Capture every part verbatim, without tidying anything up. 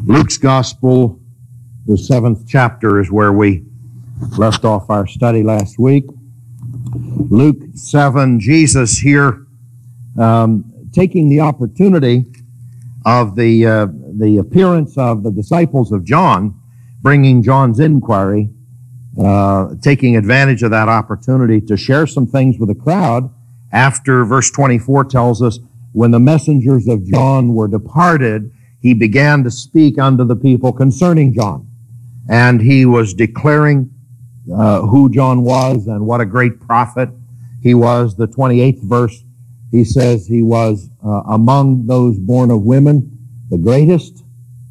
Luke's Gospel, the seventh chapter, is where we left off our study last week. Luke seven, Jesus here um, taking the opportunity of the uh, the appearance of the disciples of John, bringing John's inquiry, uh, taking advantage of that opportunity to share some things with the crowd after verse twenty-four tells us, when the messengers of John were departed, he began to speak unto the people concerning John. And he was declaring uh, who John was and what a great prophet he was. The twenty-eighth verse, he says he was uh, among those born of women, the greatest,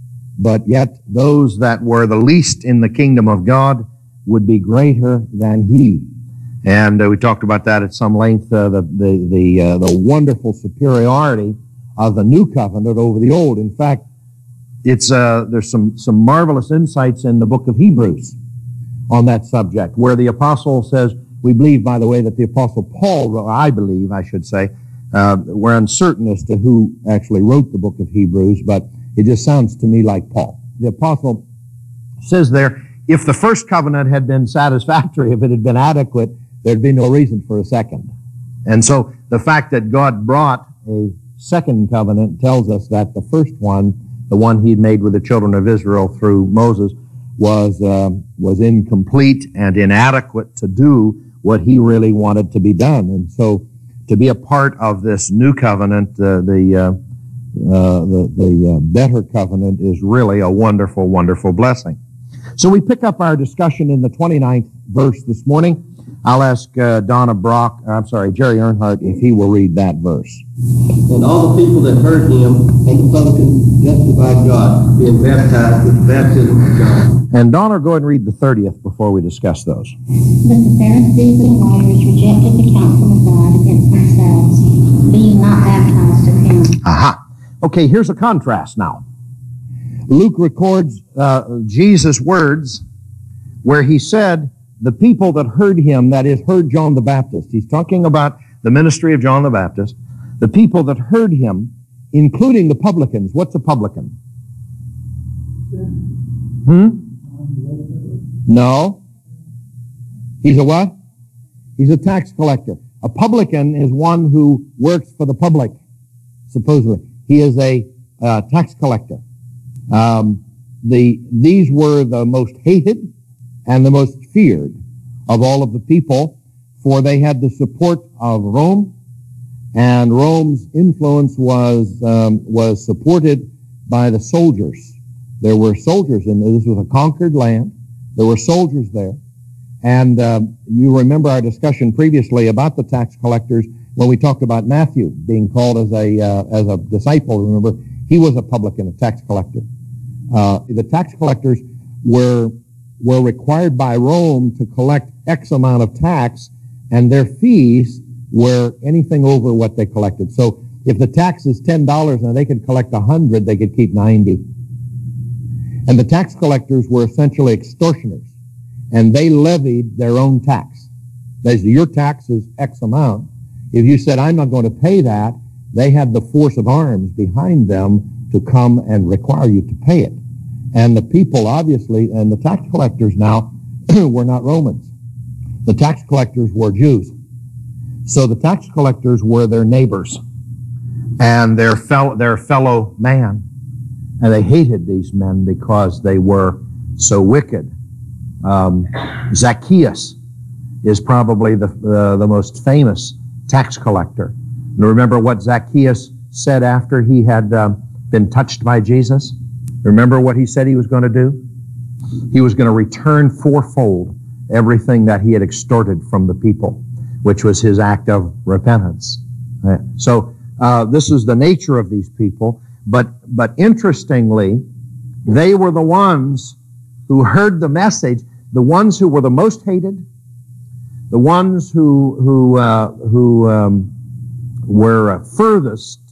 but yet those that were the least in the kingdom of God would be greater than he. And uh, we talked about that at some length, uh, the the the, uh, the wonderful superiority of the new covenant over the old. In fact, it's uh, there's some some marvelous insights in the book of Hebrews on that subject, where the apostle says, we believe, by the way, that the apostle Paul wrote, I believe, I should say, uh, we're uncertain as to who actually wrote the book of Hebrews, but it just sounds to me like Paul. The apostle says there, if the first covenant had been satisfactory, if it had been adequate, there'd be no reason for a second. And so the fact that God brought a second covenant tells us that the first one, the one he'd made with the children of Israel through Moses, was uh, was incomplete and inadequate to do what he really wanted to be done. And so to be a part of this new covenant, uh, the, uh, uh, the, the uh, better covenant, is really a wonderful, wonderful blessing. So we pick up our discussion in the twenty-ninth verse this morning. I'll ask uh, Donna Brock, I'm sorry, Jerry Earnhardt, if he will read that verse. And all the people that heard him and the publicans justified God, being baptized with the baptism of John. And Donna, go ahead and read the thirtieth before we discuss those. But the Pharisees and the lawyers rejected the counsel of God against themselves, being not baptized of him. Aha. Okay, here's a contrast now. Luke records uh, Jesus' words where he said, the people that heard him, that is, heard John the Baptist. He's talking about the ministry of John the Baptist. The people that heard him, including the publicans. What's a publican? Hmm? No. He's a what? He's a tax collector. A publican is one who works for the public, supposedly. He is a uh, tax collector. Um, the these were the most hated and the most feared of all of the people, for they had the support of Rome, and Rome's influence was um, was supported by the soldiers. There were soldiers in this was a conquered land. There were soldiers there, and um, you remember our discussion previously about the tax collectors when we talked about Matthew being called as a uh, as a disciple. Remember, he was a publican, a tax collector. Uh, the tax collectors were were required by Rome to collect X amount of tax, and their fees were anything over what they collected. So if the tax is ten dollars and they could collect one hundred, they could keep ninety. And the tax collectors were essentially extortioners, and they levied their own tax. They said, your tax is X amount. If you said, I'm not going to pay that, they had the force of arms behind them to come and require you to pay it. And the people, obviously, and the tax collectors now were not Romans. The tax collectors were Jews. So the tax collectors were their neighbors and their fellow, their fellow man. And they hated these men because they were so wicked. Um, Zacchaeus is probably the, uh, the most famous tax collector. And remember what Zacchaeus said after he had um, been touched by Jesus? Remember what he said he was going to do? He was going to return fourfold everything that he had extorted from the people, which was his act of repentance. So uh, this is the nature of these people. But but interestingly, they were the ones who heard the message, the ones who were the most hated, the ones who who uh, who um, were uh, furthest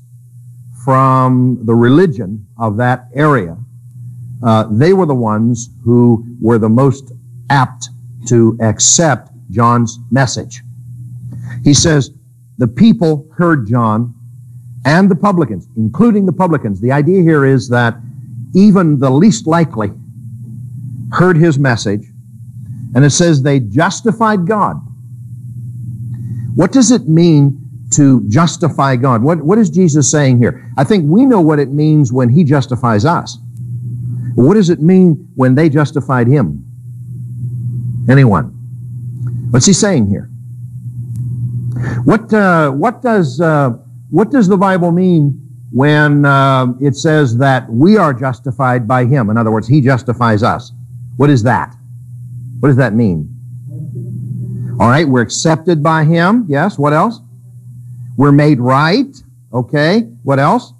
from the religion of that area. Uh, they were the ones who were the most apt to accept John's message. He says, the people heard John and the publicans, including the publicans. The idea here is that even the least likely, heard his message, and it says they justified God. What does it mean to justify God? What, what is Jesus saying here? I think we know what it means when he justifies us. What does it mean when they justified him? Anyone? What's he saying here? What, uh, what, does, uh, what does the Bible mean when uh, it says that we are justified by him? In other words, he justifies us. What is that? What does that mean? All right, we're accepted by him. Yes, what else? We're made right. Okay, what else?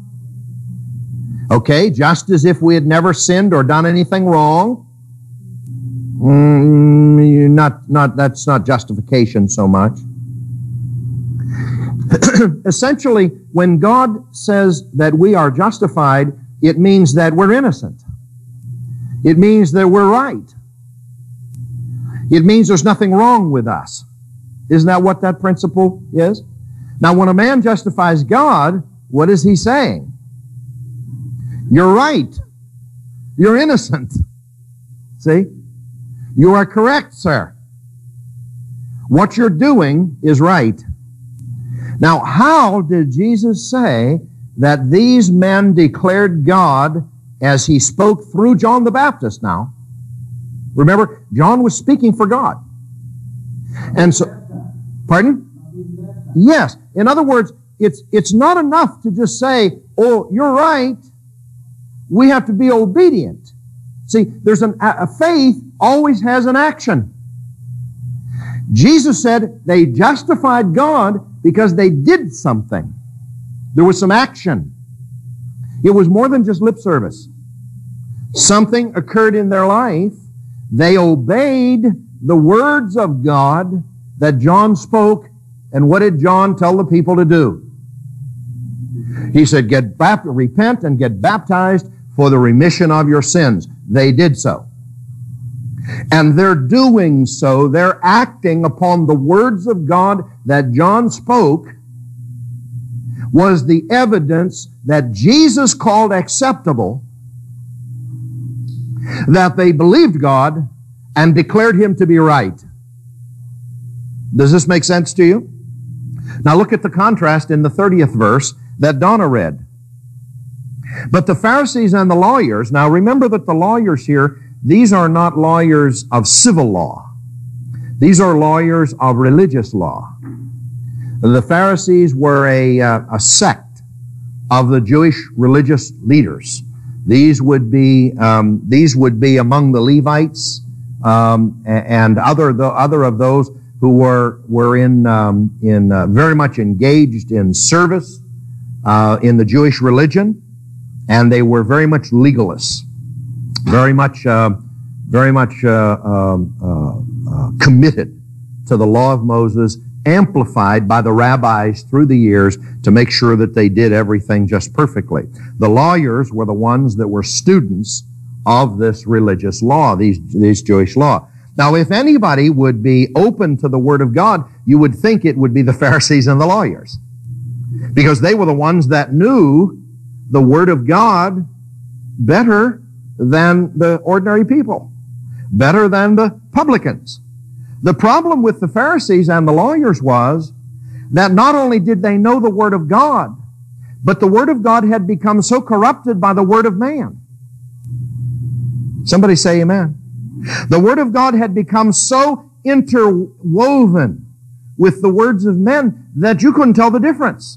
Okay, just as if we had never sinned or done anything wrong. Mm, not, not, that's not justification so much. Essentially, when God says that we are justified, it means that we're innocent. It means that we're right. It means there's nothing wrong with us. Isn't that what that principle is? Now, when a man justifies God, what is he saying? You're right. You're innocent. See? You are correct, sir. What you're doing is right. Now, how did Jesus say that these men declared God as he spoke through John the Baptist now? Remember, John was speaking for God. And so, pardon? Yes. In other words, it's, it's not enough to just say, oh, you're right. We have to be obedient. See, there's an, a faith always has an action. Jesus said they justified God because they did something. There was some action. It was more than just lip service. Something occurred in their life. They obeyed the words of God that John spoke. And what did John tell the people to do? He said, "Get bapt- repent and get baptized for the remission of your sins." They did so. And they're doing so. They're acting upon the words of God that John spoke was the evidence that Jesus called acceptable, that they believed God and declared him to be right. Does this make sense to you? Now look at the contrast in the thirtieth verse that Donna read. But the Pharisees and the lawyers, now remember that the lawyers here, these are not lawyers of civil law. These are lawyers of religious law. The Pharisees were a, uh, a sect of the Jewish religious leaders. These would be, um, these would be among the Levites um, and other, the, other of those who were, were in, um, in uh, very much engaged in service uh, in the Jewish religion. And they were very much legalists, very much, uh, very much uh, um, uh, uh, committed to the law of Moses, amplified by the rabbis through the years to make sure that they did everything just perfectly. The lawyers were the ones that were students of this religious law, these, these Jewish law. Now, if anybody would be open to the Word of God, you would think it would be the Pharisees and the lawyers, because they were the ones that knew the Word of God better than the ordinary people, better than the publicans. The problem with the Pharisees and the lawyers was that not only did they know the Word of God, but the Word of God had become so corrupted by the Word of man. Somebody say amen. The Word of God had become so interwoven with the words of men that you couldn't tell the difference.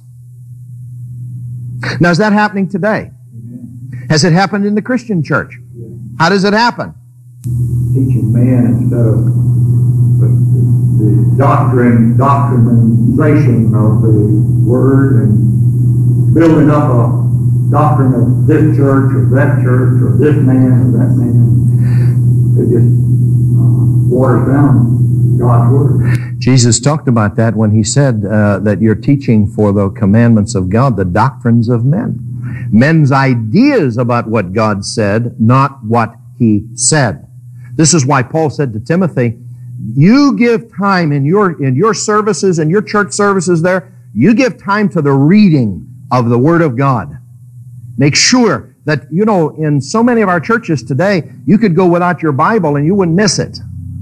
Now, is that happening today? Amen. Has it happened in the Christian church? Yeah. How does it happen? Teaching man instead of the, the doctrine, doctrinization of the Word, and building up a doctrine of this church or that church or this man or that man. It just uh, waters down God's Word. Jesus talked about that when he said uh, that you're teaching for the commandments of God, the doctrines of men. Men's ideas about what God said, not what he said. This is why Paul said to Timothy, you give time in your, in your services and your church services there, you give time to the reading of the Word of God. Make sure that, you know, in so many of our churches today, you could go without your Bible and you wouldn't miss it.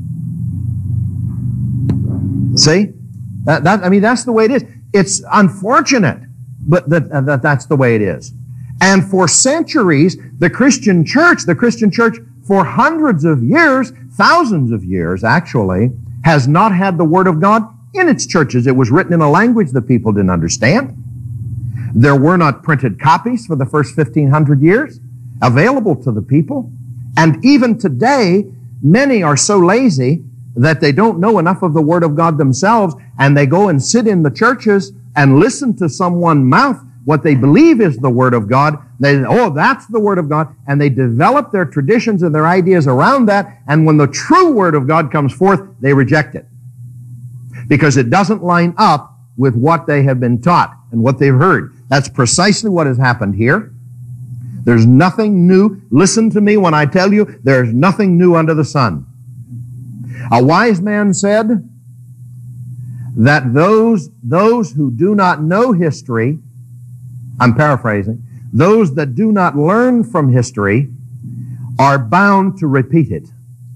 See? That, that, I mean, that's the way it is. It's unfortunate, but that, uh, that that's the way it is. And for centuries, the Christian church, the Christian church for hundreds of years, thousands of years actually, has not had the Word of God in its churches. It was written in a language that people didn't understand. There were not printed copies for the first fifteen hundred years available to the people. And even today, many are so lazy that they don't know enough of the Word of God themselves, and they go and sit in the churches and listen to someone mouth what they believe is the Word of God. They, oh, that's the Word of God, and they develop their traditions and their ideas around that, and when the true Word of God comes forth, they reject it. Because it doesn't line up with what they have been taught and what they've heard. That's precisely what has happened here. There's nothing new. Listen to me when I tell you there's nothing new under the sun. A wise man said that those, those who do not know history, I'm paraphrasing, those that do not learn from history are bound to repeat it.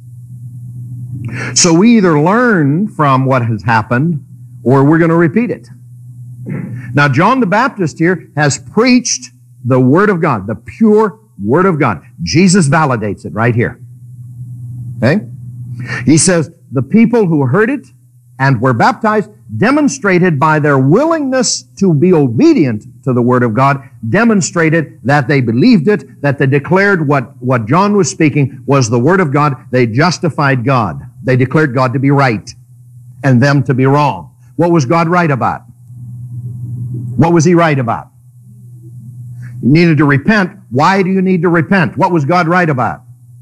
So we either learn from what has happened or we're going to repeat it. Now, John the Baptist here has preached the Word of God, the pure Word of God. Jesus validates it right here. Okay? He says, the people who heard it and were baptized demonstrated by their willingness to be obedient to the Word of God, demonstrated that they believed it, that they declared what, what John was speaking was the Word of God. They justified God. They declared God to be right and them to be wrong. What was God right about? What was He right about? You needed to repent. Why do you need to repent? What was God right about?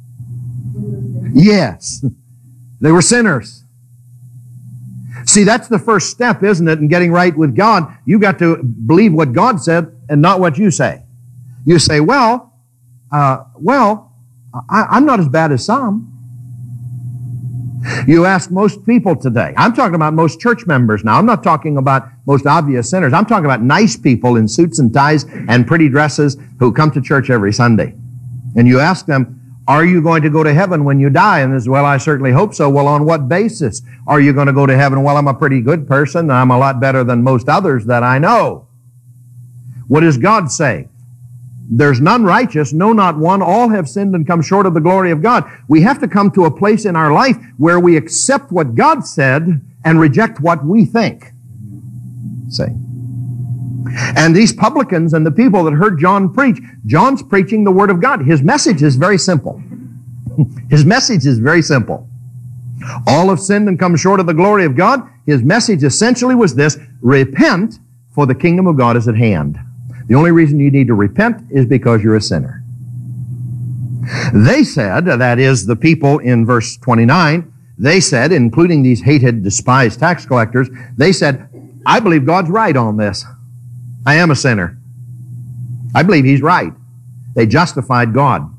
Yes. They were sinners. See, that's the first step, isn't it, in getting right with God? You got to believe what God said and not what you say. You say, well, uh, well, I, I'm not as bad as some. You ask most people today. I'm talking about most church members now. I'm not talking about most obvious sinners. I'm talking about nice people in suits and ties and pretty dresses who come to church every Sunday. And you ask them, are you going to go to heaven when you die? And this, well, I certainly hope so. Well, on what basis are you going to go to heaven? Well, I'm a pretty good person. I'm a lot better than most others that I know. What does God say? There's none righteous, no, not one. All have sinned and come short of the glory of God. We have to come to a place in our life where we accept what God said and reject what we think. See? And these publicans and the people that heard John preach, John's preaching the Word of God. His message is very simple. His message is very simple. All have sinned and come short of the glory of God. His message essentially was this: repent, for the kingdom of God is at hand. The only reason you need to repent is because you're a sinner. They said, that is, the people in verse twenty-nine, they said, including these hated, despised tax collectors, they said, I believe God's right on this. I am a sinner. I believe He's right. They justified God.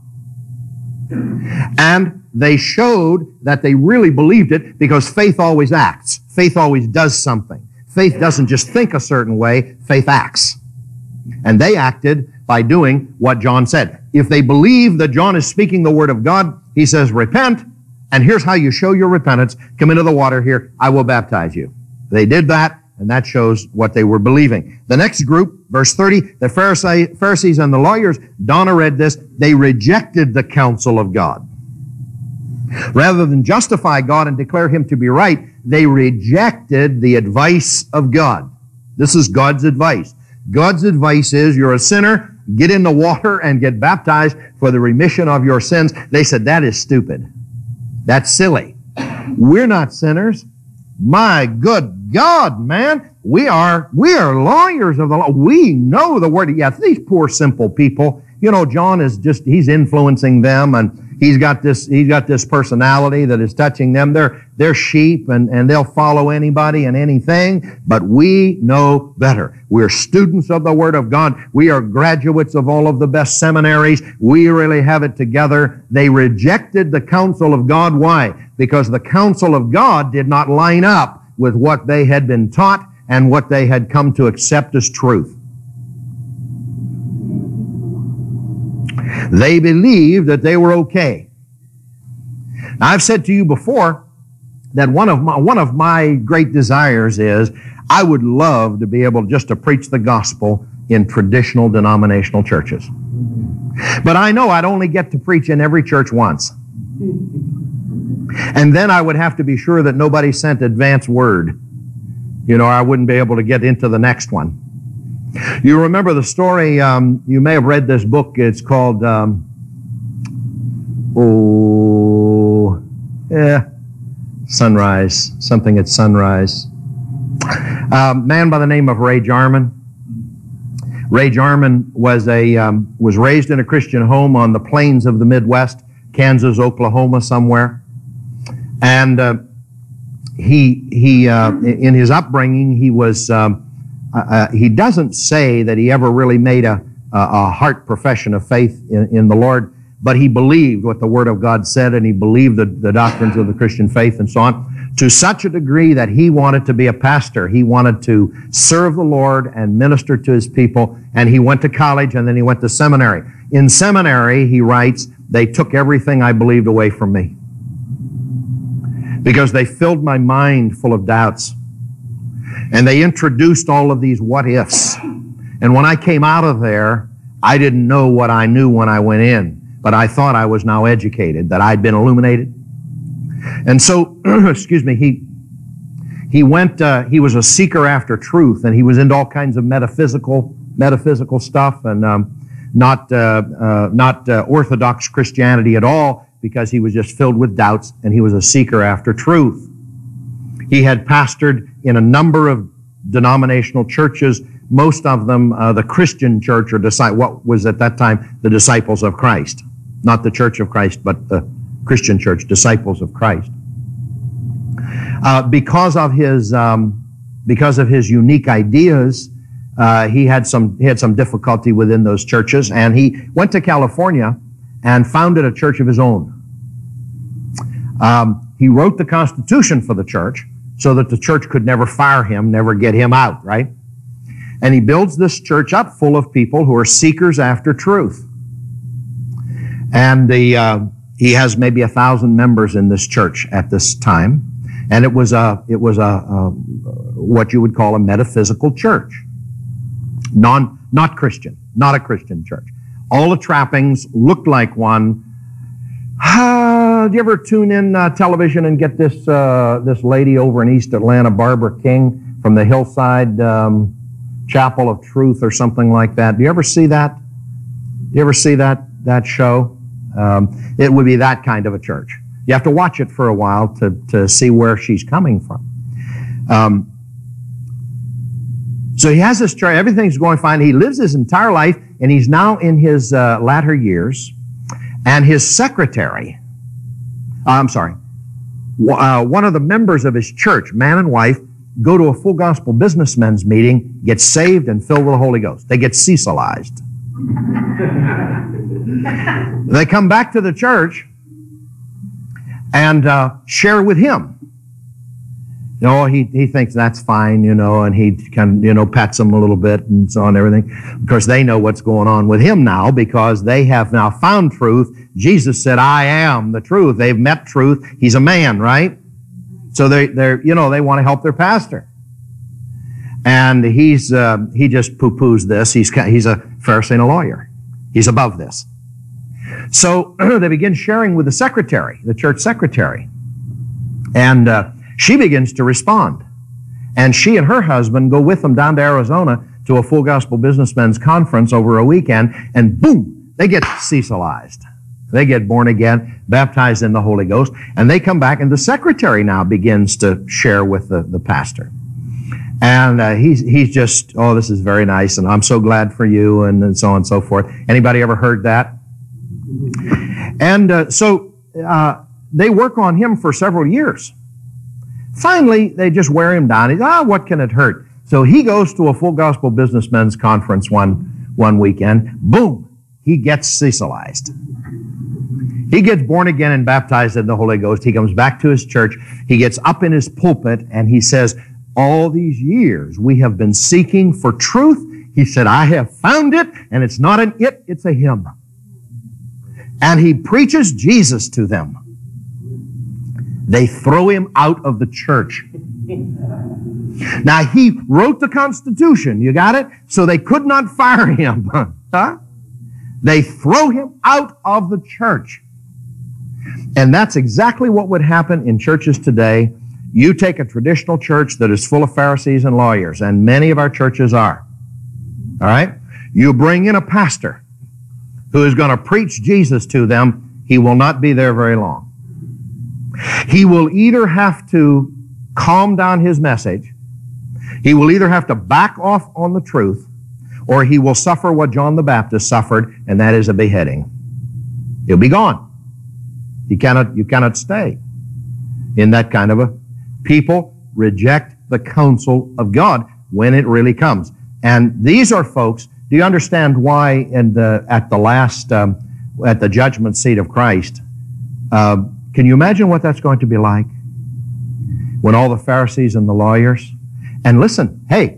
And they showed that they really believed it because faith always acts. Faith always does something. Faith doesn't just think a certain way, faith acts. And they acted by doing what John said. If they believe that John is speaking the Word of God, he says, repent, and here's how you show your repentance. Come into the water here, I will baptize you. They did that, and that shows what they were believing. The next group, verse thirty, the Pharisees and the lawyers, Donna read this, they rejected the counsel of God. Rather than justify God and declare Him to be right, they rejected the advice of God. This is God's advice. God's advice is, you're a sinner, get in the water and get baptized for the remission of your sins. They said, that is stupid. That's silly. We're not sinners. My good God, man. We are, we are lawyers of the law. We know the Word. Yeah, these poor simple people. You know, John is just, he's influencing them, and he's got this, he's got this personality that is touching them. They're, they're sheep, and, and they'll follow anybody and anything, but we know better. We're students of the Word of God. We are graduates of all of the best seminaries. We really have it together. They rejected the counsel of God. Why? Because the counsel of God did not line up with what they had been taught and what they had come to accept as truth. They believed that they were okay. Now, I've said to you before that one of my, one of my great desires is I would love to be able just to preach the gospel in traditional denominational churches. But I know I'd only get to preach in every church once. And then I would have to be sure that nobody sent advance word. You know, I wouldn't be able to get into the next one. You remember the story, um, you may have read this book, it's called, um, oh, yeah, Sunrise, something at Sunrise. A man by the name of Ray Jarman. Ray Jarman was a um, was raised in a Christian home on the plains of the Midwest, Kansas, Oklahoma, somewhere, and uh, he he uh, in his upbringing he was um, uh, he doesn't say that he ever really made a a heart profession of faith in, in the Lord, but he believed what the Word of God said, and he believed the, the doctrines of the Christian faith and so on, to such a degree that he wanted to be a pastor. He wanted to serve the Lord and minister to his people, and he went to college and then he went to seminary. In seminary, he writes, they took everything I believed away from me because they filled my mind full of doubts, and they introduced all of these what-ifs. And when I came out of there, I didn't know what I knew when I went in, but I thought I was now educated, that I'd been illuminated. And so, excuse me, he he went, uh, he was a seeker after truth, and he was into all kinds of metaphysical metaphysical stuff, and um, not uh, uh, not uh, orthodox Christianity at all, because he was just filled with doubts, and he was a seeker after truth. He had pastored in a number of denominational churches, most of them uh, the Christian church, or disi- what was at that time the Disciples of Christ. Not the Church of Christ, but the Christian church, Disciples of Christ. Uh, because of his um, because of his unique ideas, uh, he had some he had some difficulty within those churches, and he went to California and founded a church of his own. Um, he wrote the Constitution for the church so that the church could never fire him, never get him out, right? And he builds this church up full of people who are seekers after truth. And the uh, he has maybe a thousand members in this church at this time, and it was a it was a, a what you would call a metaphysical church, non not Christian, not a Christian church. All the trappings looked like one. Uh, do you ever tune in uh, television and get this uh, this lady over in East Atlanta, Barbara King, from the Hillside um, Chapel of Truth or something like that? Do you ever see that? Do you ever see that that show? Um, it would be that kind of a church. You have to watch it for a while to, to see where she's coming from. Um, so he has this church, everything's going fine. He lives his entire life, and he's now in his uh, latter years, and his secretary, uh, I'm sorry, uh, one of the members of his church, man and wife, go to a Full Gospel Businessmen's meeting, get saved and filled with the Holy Ghost. They get Cecilized. They come back to the church and uh, share with him. You know, he, he thinks that's fine, you know, and he kind of, you know, pats them a little bit and so on and everything. Of course, they know what's going on with him now because they have now found truth. Jesus said, I am the truth. They've met truth. He's a man, right? So they, they're, you know, they want to help their pastor. And he's, uh, he just poo-poos this. He's, he's a Pharisee and a lawyer. He's above this. So they begin sharing with the secretary, the church secretary. And uh, she begins to respond. And she and her husband go with them down to Arizona to a Full Gospel Businessmen's Conference over a weekend, and boom, they get Cecilized. They get born again, baptized in the Holy Ghost, and they come back, and the secretary now begins to share with the, the pastor. And uh, he's he's just, oh, this is very nice, and I'm so glad for you, and, and so on and so forth. Anybody ever heard that? And uh, so uh, they work on him for several years. Finally, they just wear him down. He's, ah, oh, what can it hurt? So he goes to a Full Gospel Businessmen's Conference one, one weekend. Boom, he gets Cecilized. He gets born again and baptized in the Holy Ghost. He comes back to his church. He gets up in his pulpit and he says, all these years we have been seeking for truth. He said, I have found it, and it's not an it, it's a him. and he preaches Jesus to them, they throw him out of the church. Now, he wrote the Constitution, you got it? So they could not fire him. Huh? They throw him out of the church. And that's exactly what would happen in churches today. You take a traditional church that is full of Pharisees and lawyers, and many of our churches are. All right? You bring in a pastor who is going to preach Jesus to them, he will not be there very long. He will either have to calm down his message, he will either have to back off on the truth, or he will suffer what John the Baptist suffered, and that is a beheading. He'll be gone. You cannot, you cannot stay in that kind of a... People reject the counsel of God when it really comes. And these are folks, do you understand why in the, at the last, um, at the judgment seat of Christ, uh, can you imagine what that's going to be like? When all the Pharisees and the lawyers, and listen, hey,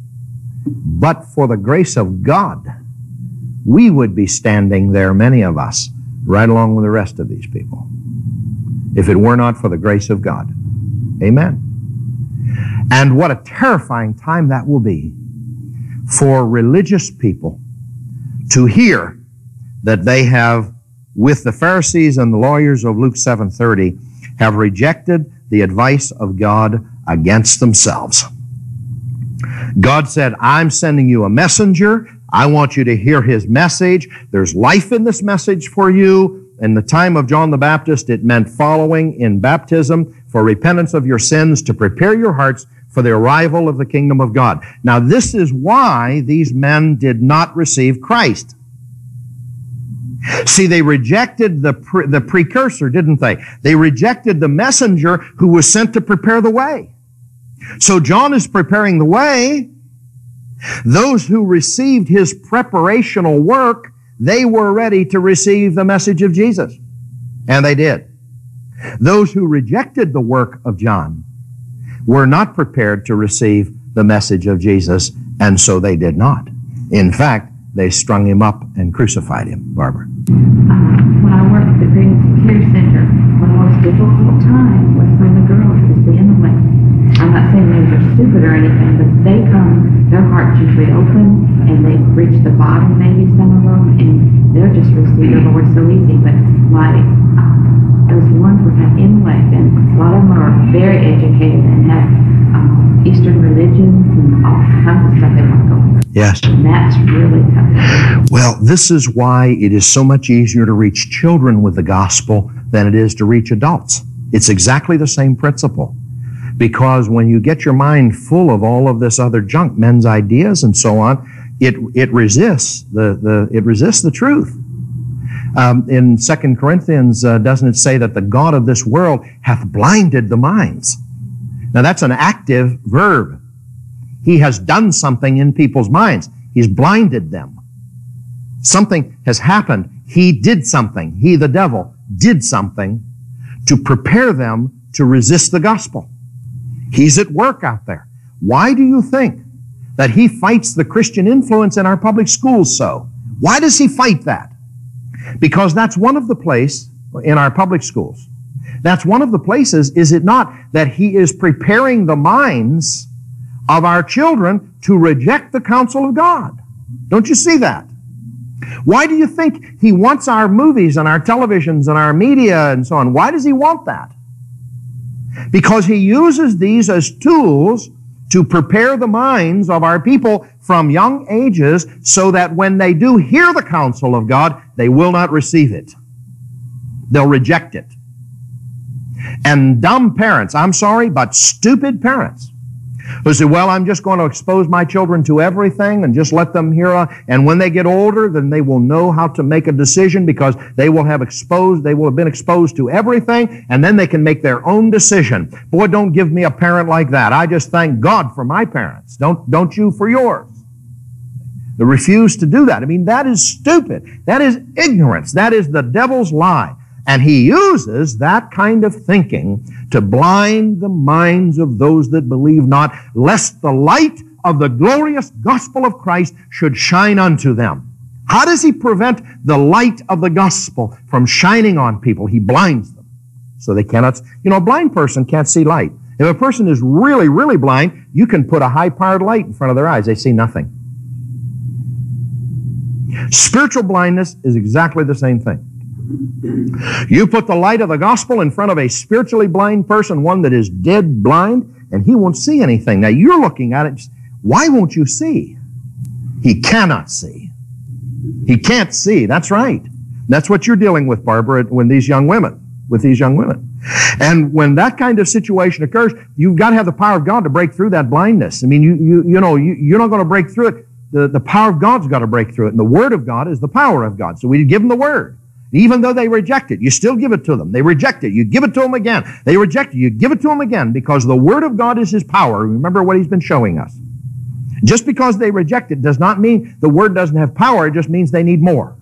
but for the grace of God, we would be standing there, many of us, right along with the rest of these people, if it were not for the grace of God. Amen. And what a terrifying time that will be for religious people to hear that they have, with the Pharisees and the lawyers of Luke seven thirty, have rejected the advice of God against themselves. God said, I'm sending you a messenger. I want you to hear his message. There's life in this message for you. In the time of John the Baptist, it meant following in baptism for repentance of your sins to prepare your hearts for the arrival of the kingdom of God. Now, this is why these men did not receive Christ. See, they rejected the, pre- the precursor, didn't they? They rejected the messenger who was sent to prepare the way. So John is preparing the way. Those who received his preparational work, they were ready to receive the message of Jesus. And they did. Those who rejected the work of John were not prepared to receive the message of Jesus, and so they did not. In fact, they strung him up and crucified him. Barbara. Uh, when I worked at the Pregnancy Care Center, one of the most difficult times was when the girls was being away. I'm not saying they're stupid or anything, but they come, their hearts usually open, and they reach the bottom, maybe some of them, and they'll just receive the Lord so easy. But like uh, those ones were had inlet, and a lot of them are very educated and have um, Eastern religions and all kinds of stuff they want to go through. Yes. And that's really tough. Well, this is why it is so much easier to reach children with the gospel than it is to reach adults. It's exactly the same principle. Because when you get your mind full of all of this other junk, men's ideas and so on, it it resists the, the it resists the truth. Um, in Second Corinthians, uh, doesn't it say that the God of this world hath blinded the minds? Now that's an active verb. He has done something in people's minds. He's blinded them. Something has happened. He did something. He, the devil, did something to prepare them to resist the gospel. He's at work out there. Why do you think that he fights the Christian influence in our public schools so? Why does he fight that? Because that's one of the places in our public schools. That's one of the places, is it not, that he is preparing the minds of our children to reject the counsel of God? Don't you see that? Why do you think he wants our movies and our televisions and our media and so on? Why does he want that? Because he uses these as tools to prepare the minds of our people from young ages so that when they do hear the counsel of God, they will not receive it. They'll reject it. And dumb parents, I'm sorry, but stupid parents, who say, well, I'm just going to expose my children to everything and just let them hear, uh, and when they get older, then they will know how to make a decision because they will have exposed, they will have been exposed to everything, and then they can make their own decision. Boy, don't give me a parent like that. I just thank God for my parents. Don't, don't you for yours. They refuse to do that. I mean, that is stupid. That is ignorance. That is the devil's lie. And he uses that kind of thinking to blind the minds of those that believe not, lest the light of the glorious gospel of Christ should shine unto them. How does he prevent the light of the gospel from shining on people? He blinds them so they cannot, you know, a blind person can't see light. If a person is really, really blind, you can put a high-powered light in front of their eyes. They see nothing. Spiritual blindness is exactly the same thing. You put the light of the gospel in front of a spiritually blind person, one that is dead blind, and he won't see anything. Now, you're looking at it, why won't you see? He cannot see. He can't see. That's right. That's what you're dealing with, Barbara, when these young women, with these young women. And when that kind of situation occurs, you've got to have the power of God to break through that blindness. I mean, you you you know, you, you're not going to break through it. The, the power of God's got to break through it. And the Word of God is the power of God. So we give them the Word. Even though they reject it, you still give it to them. They reject it. You give it to them again. They reject it. You give it to them again because the Word of God is His power. Remember what He's been showing us. Just because they reject it does not mean the Word doesn't have power. It just means they need more.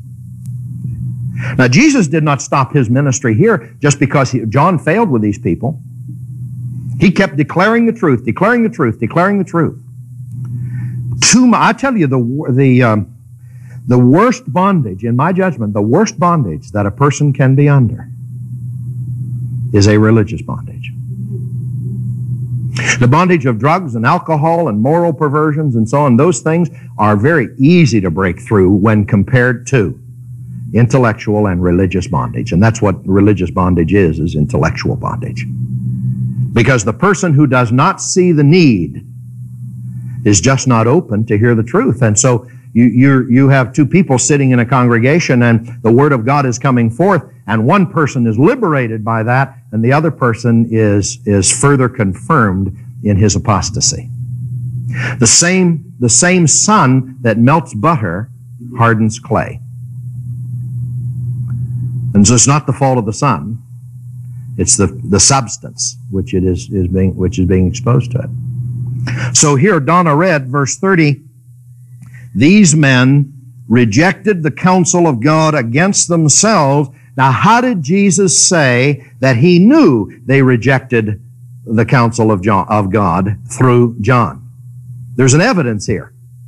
Now, Jesus did not stop His ministry here just because he, John failed with these people. He kept declaring the truth, declaring the truth, declaring the truth. Too much, I tell you, the, the, um, the worst bondage, in my judgment, the worst bondage that a person can be under is a religious bondage. The bondage of drugs and alcohol and moral perversions and so on, those things are very easy to break through when compared to intellectual and religious bondage. And that's what religious bondage is, is intellectual bondage. Because the person who does not see the need is just not open to hear the truth. And so you, you, you have two people sitting in a congregation and the Word of God is coming forth and one person is liberated by that and the other person is, is further confirmed in his apostasy. The same, the same sun that melts butter hardens clay. And so it's not the fault of the sun. It's the, the substance which it is, is being, which is being exposed to it. So here, Donna read verse thirty, these men rejected the counsel of God against themselves. Now, how did Jesus say that He knew they rejected the counsel of, John, of God through John? There's an evidence here.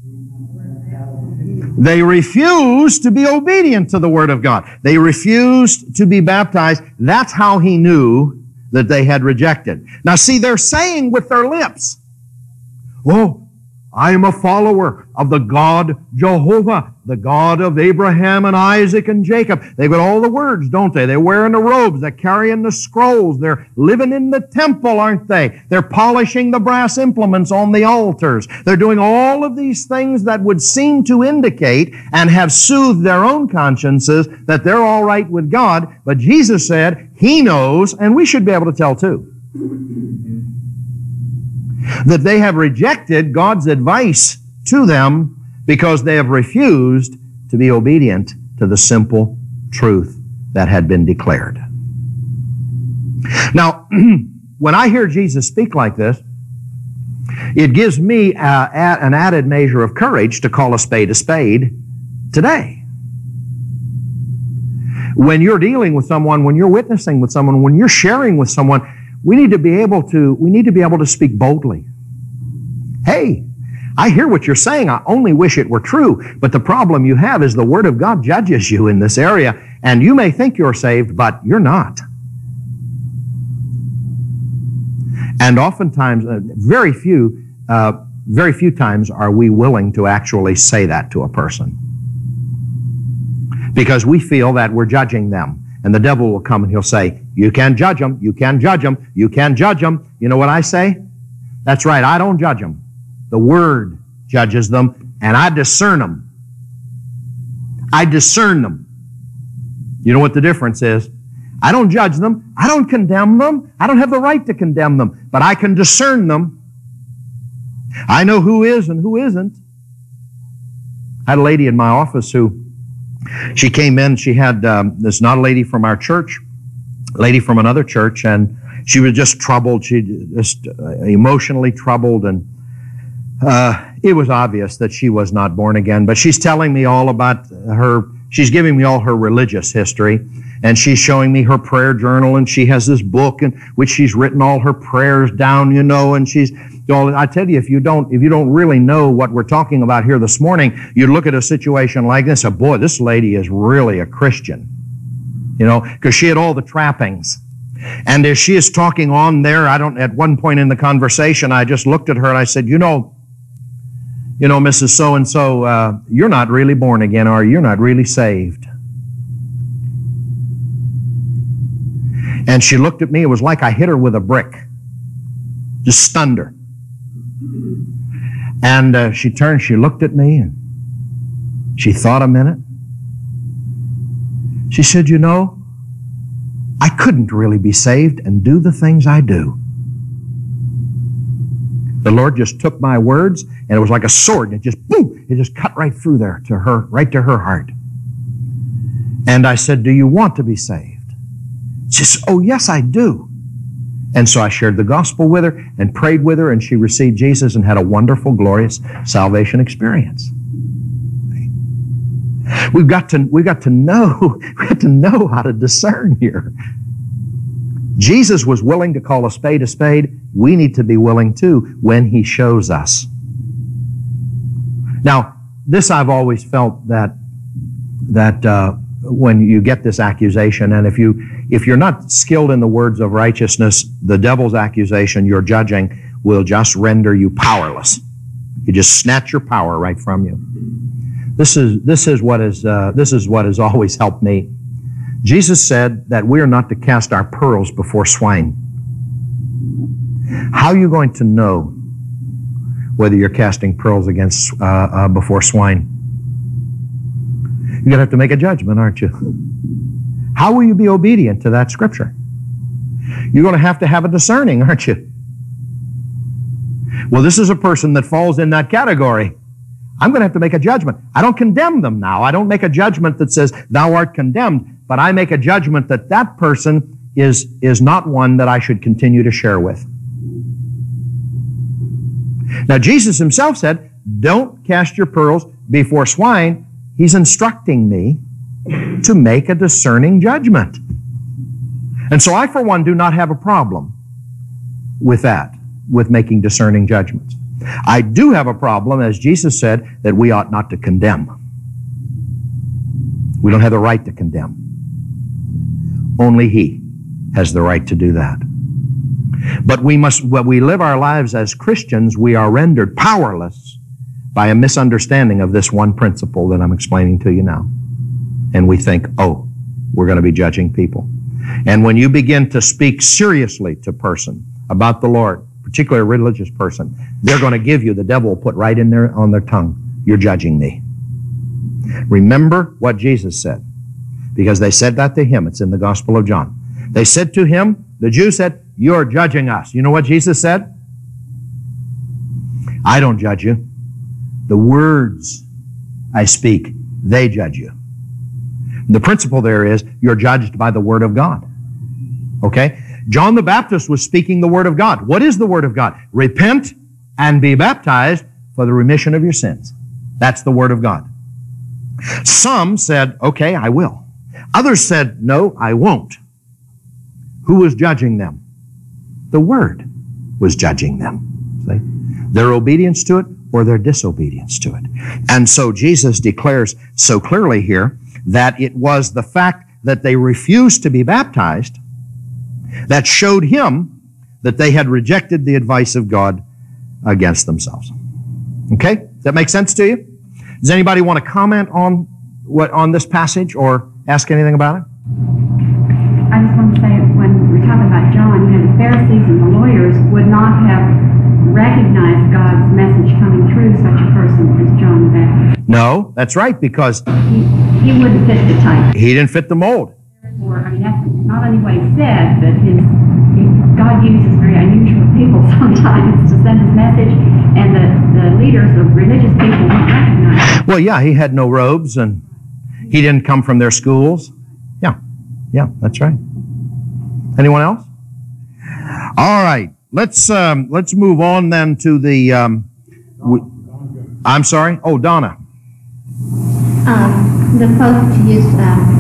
They refused to be obedient to the Word of God. They refused to be baptized. That's how He knew that they had rejected. Now see, they're saying with their lips, oh, I am a follower of the God Jehovah, the God of Abraham and Isaac and Jacob. They've got all the words, don't they? They're wearing the robes. They're carrying the scrolls. They're living in the temple, aren't they? They're polishing the brass implements on the altars. They're doing all of these things that would seem to indicate and have soothed their own consciences that they're all right with God. But Jesus said He knows, and we should be able to tell too, that they have rejected God's advice to them because they have refused to be obedient to the simple truth that had been declared. Now, when I hear Jesus speak like this, it gives me uh, an added measure of courage to call a spade a spade today. When you're dealing with someone, when you're witnessing with someone, when you're sharing with someone, we need to be able to, we need to be able to speak boldly. Hey, I hear what you're saying. I only wish it were true. But the problem you have is the Word of God judges you in this area, and you may think you're saved, but you're not. And oftentimes, uh, very few, uh, very few times are we willing to actually say that to a person. Because we feel that we're judging them. And the devil will come and he'll say, you can't judge them, you can't judge them, you can't judge them. You know what I say? That's right, I don't judge them. The Word judges them, and I discern them. I discern them. You know what the difference is? I don't judge them, I don't condemn them, I don't have the right to condemn them, but I can discern them. I know who is and who isn't. I had a lady in my office who She came in, she had, um, this not a lady from our church, a lady from another church, and she was just troubled, she just uh, emotionally troubled, and uh, it was obvious that she was not born again. But she's telling me all about her, she's giving me all her religious history, and she's showing me her prayer journal, and she has this book in which she's written all her prayers down, you know, and she's, I tell you, if you don't, if you don't really know what we're talking about here this morning, you look at a situation like this, and boy, this lady is really a Christian, you know, because she had all the trappings. And as she is talking on there, I don't, at one point in the conversation, I just looked at her and I said, you know, you know, Missus So-and-so, uh, you're not really born again, are you? You're not really saved. And she looked at me. It was like I hit her with a brick. Just stunned her. And uh, she turned, she looked at me, and she thought a minute. She said, you know, I couldn't really be saved and do the things I do. The Lord just took my words, and it was like a sword, and it just, boom, it just cut right through there to her, right to her heart. And I said, do you want to be saved? She says, oh, yes, I do. And so I shared the gospel with her and prayed with her, and she received Jesus and had a wonderful, glorious salvation experience. We've got to, we've got to know, we got to know how to discern here. Jesus was willing to call a spade a spade. We need to be willing too when He shows us. Now, this I've always felt that that uh, when you get this accusation, and if you if you're not skilled in the words of righteousness, the devil's accusation you're judging will just render you powerless. You just snatch your power right from you. This is this is what is uh, this is what has always helped me. Jesus said that we are not to cast our pearls before swine. How are you going to know whether you're casting pearls against uh, uh, before swine? You're going to have to make a judgment, aren't you? How will you be obedient to that scripture? You're going to have to have a discerning, aren't you? Well, this is a person that falls in that category. I'm going to have to make a judgment. I don't condemn them now. I don't make a judgment that says, thou art condemned, but I make a judgment that that person is, is not one that I should continue to share with. Now, Jesus Himself said, don't cast your pearls before swine. He's instructing me to make a discerning judgment. And so I, for one, do not have a problem with that, with making discerning judgments. I do have a problem, as Jesus said, that we ought not to condemn. We don't have the right to condemn. Only He has the right to do that. But we must, when we live our lives as Christians, we are rendered powerless by a misunderstanding of this one principle that I'm explaining to you now. And we think, oh, we're going to be judging people. And when you begin to speak seriously to a person about the Lord, particularly a religious person, they're going to give you, the devil will put right in there on their tongue, you're judging me. Remember what Jesus said, because they said that to Him. It's in the Gospel of John. They said to Him, the Jews said, you're judging us. You know what Jesus said? I don't judge you. The words I speak, they judge you. And the principle there is, you're judged by the Word of God. Okay? John the Baptist was speaking the Word of God. What is the Word of God? Repent and be baptized for the remission of your sins. That's the Word of God. Some said, okay, I will. Others said, no, I won't. Who was judging them? The Word was judging them. See? Their obedience to it or their disobedience to it. And so Jesus declares so clearly here that it was the fact that they refused to be baptized that showed Him that they had rejected the advice of God against themselves. Okay? Does that make sense to you? Does anybody want to comment on what on this passage or ask anything about it? I just want to say, when we're talking about John, you know, the Pharisees and the lawyers would not have recognized God's message coming through such a person as John the Baptist. No, that's right, because He, he wouldn't fit the type. he didn't fit the mold. Therefore, I mean, that's not only what he said, but his, he, God uses very unusual people sometimes to send His message, and the, the leaders of religious people won't recognize it. Well, yeah, he had no robes, and he didn't come from their schools. Yeah, yeah, that's right. Anyone else? All right, let's um, let's move on then to the. Um, we, I'm sorry. Oh, Donna. Um, the folks used, um,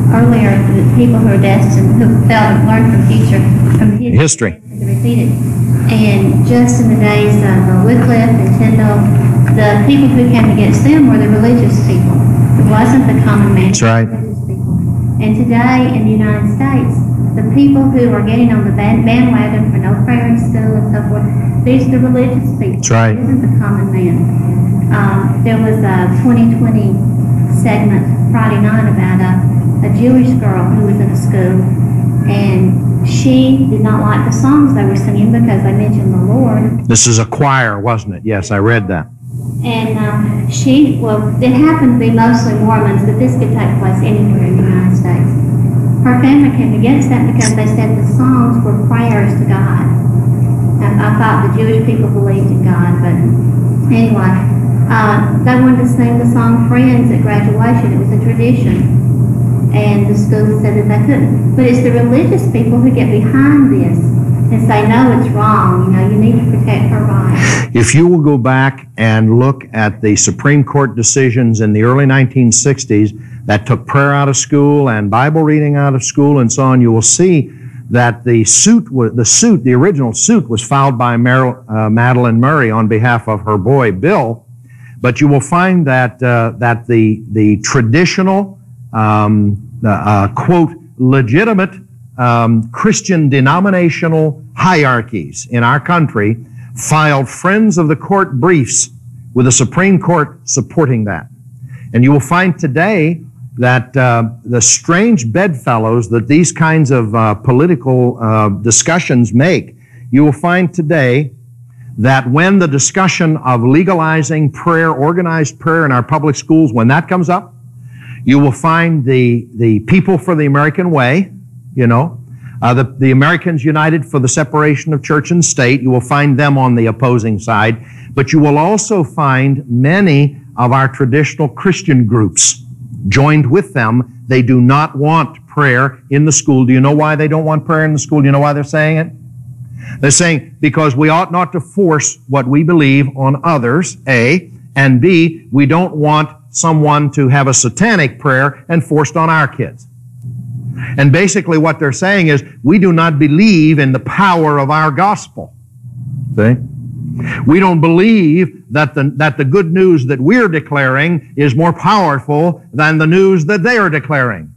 earlier, the people who are destined, who fail to learn from future, from history, History. to repeat it. And just in the days of uh, Wycliffe and Tyndale, the people who came against them were the religious people. It wasn't the common man. That's right. Religious people. And today in the United States, the people who are getting on the band- bandwagon for no prayer in school and so forth, these are the religious people. That's right. It isn't the common man. Um, there was a twenty twenty segment Friday night about a, a Jewish girl who was in a school, and she did not like the songs they were singing because they mentioned the Lord. This is a choir, wasn't it? Yes, I read that. And uh, she, well, it happened to be mostly Mormons, but this could take place anywhere in the United States. Her family came against that because they said the songs were prayers to God. And I thought the Jewish people believed in God, but anyway, uh, they wanted to sing the song Friends at graduation. It was a tradition. And the school said that they couldn't. But it's the religious people who get behind this and say, no, it's wrong. You know, you need to protect her rights. If you will go back and look at the Supreme Court decisions in the early nineteen sixties that took prayer out of school and Bible reading out of school and so on, you will see that the suit, was, the suit, the original suit was filed by Mar- uh, Madeline Murray on behalf of her boy, Bill. But you will find that, uh, that the, the traditional, um, uh, quote, legitimate um, Christian denominational hierarchies in our country filed Friends of the Court briefs with the Supreme Court supporting that. And you will find today that uh, the strange bedfellows that these kinds of uh, political uh, discussions make, you will find today that when the discussion of legalizing prayer, organized prayer in our public schools, when that comes up, you will find the, the People for the American Way, you know, uh, the, the Americans United for the Separation of Church and State, you will find them on the opposing side, but you will also find many of our traditional Christian groups joined with them. They do not want prayer in the school. Do you know why they don't want prayer in the school? Do you know why they're saying it? They're saying because we ought not to force what we believe on others, A, and B, we don't want someone to have a satanic prayer enforced on our kids. And basically what they're saying is we do not believe in the power of our gospel. See? We don't believe that the, that the good news that we're declaring is more powerful than the news that they are declaring.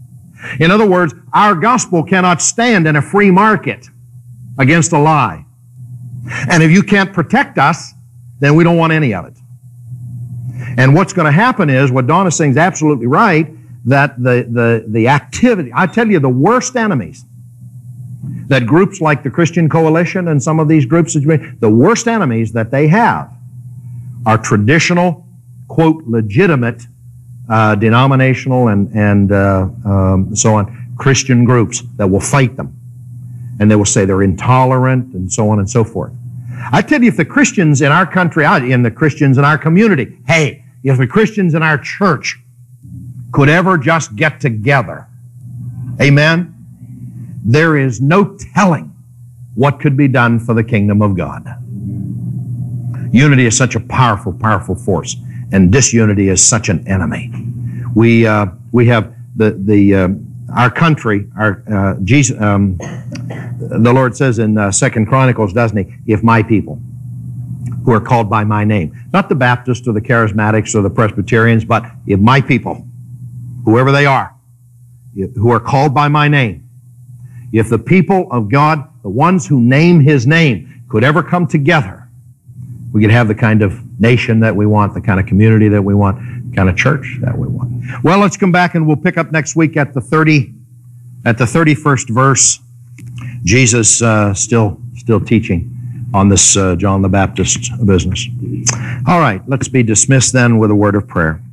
In other words, our gospel cannot stand in a free market against a lie. And if you can't protect us, then we don't want any of it. And what's going to happen is, what Dawn is saying is absolutely right, that the, the, the activity, I tell you, the worst enemies that groups like the Christian Coalition and some of these groups, the worst enemies that they have are traditional, quote, legitimate, uh, denominational and, and uh, um, so on, Christian groups that will fight them. And they will say they're intolerant and so on and so forth. I tell you, if the Christians in our country, in the Christians in our community, hey, if the Christians in our church could ever just get together, amen, there is no telling what could be done for the kingdom of God. Unity is such a powerful, powerful force, and disunity is such an enemy. We uh, we have the the uh, our country, our uh, Jesus. Um, the Lord says in uh, Second Chronicles, doesn't He? If my people, who are called by my name, not the Baptists or the Charismatics or the Presbyterians, but if my people, whoever they are, who are called by my name. If the people of God, the ones who name His name, could ever come together, we could have the kind of nation that we want, the kind of community that we want, the kind of church that we want. Well, let's come back and we'll pick up next week at the thirty, at the thirty-first verse. Jesus uh, still still teaching on this uh, John the Baptist business. All right, let's be dismissed then with a word of prayer.